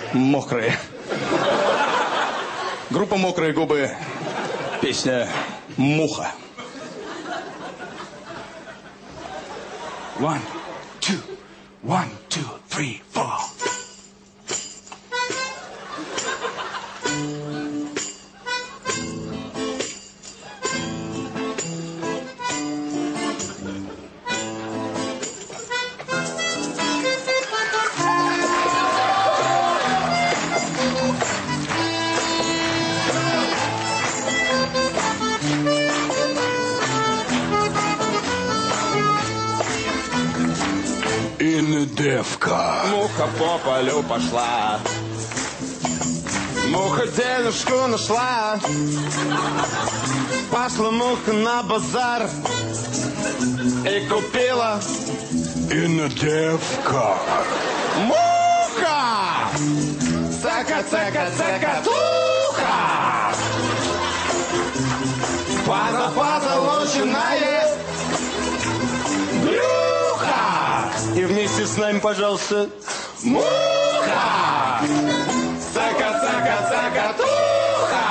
Мокрые. Группа «Мокрые губы». Песня «Муха». 1, 2, 1, 2, 3, 4. Девка. Муха по полю пошла, муха денежку нашла. Пошла муха на базар и купила Девка. муха. Цака, цака, цакатуха. Позолоченная брюха. И вместе с нами, пожалуйста, муха. Цака, цака, цакатуха.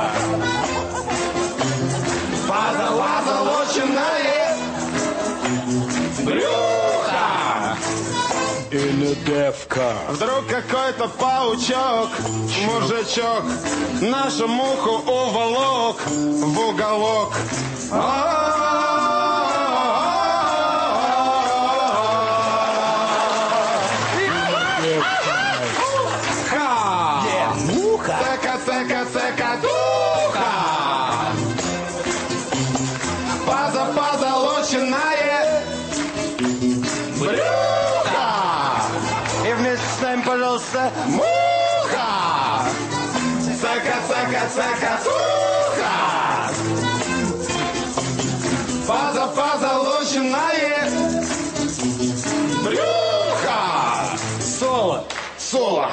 Позолоченная брюха. Девка. Вдруг какой-то паучок, мужичок, нашу муху уволок в уголок. Муха. Цека, цека, цекатуха. Позолоченная брюха. И вместе с нами, пожалуйста, муха. Цека, цека, цекатуха. Позолоченная брюха. Соло. Соло.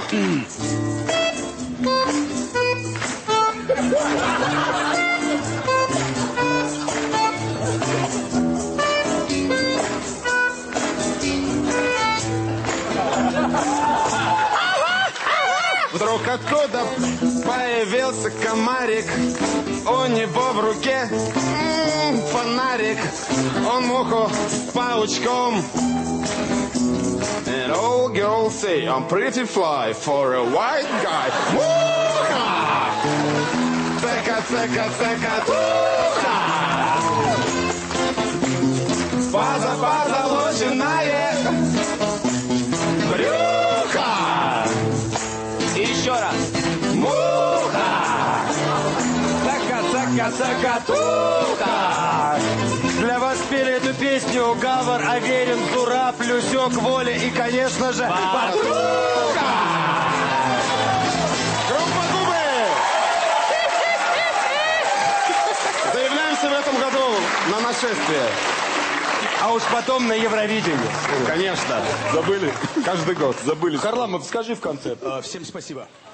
Вдруг откуда появился комарик, у него в руке фонарик, он муху с паучком. And all girls say I'm pretty fly for a white guy. Муха! Цека, цека, цекатуха! Позолоченная брюха! И еще раз. Муха! Цека, цека, цекатуха! Для вас пели эту песню Гавр, Аверин, Зураб, Люсек, Воля и, конечно же, Подруга! Группа «Губы». Заявляемся в этом году на нашествие. А уж потом на Евровидение. Конечно. Забыли? Каждый год. Забыли. Харламов, скажи в конце. Всем спасибо.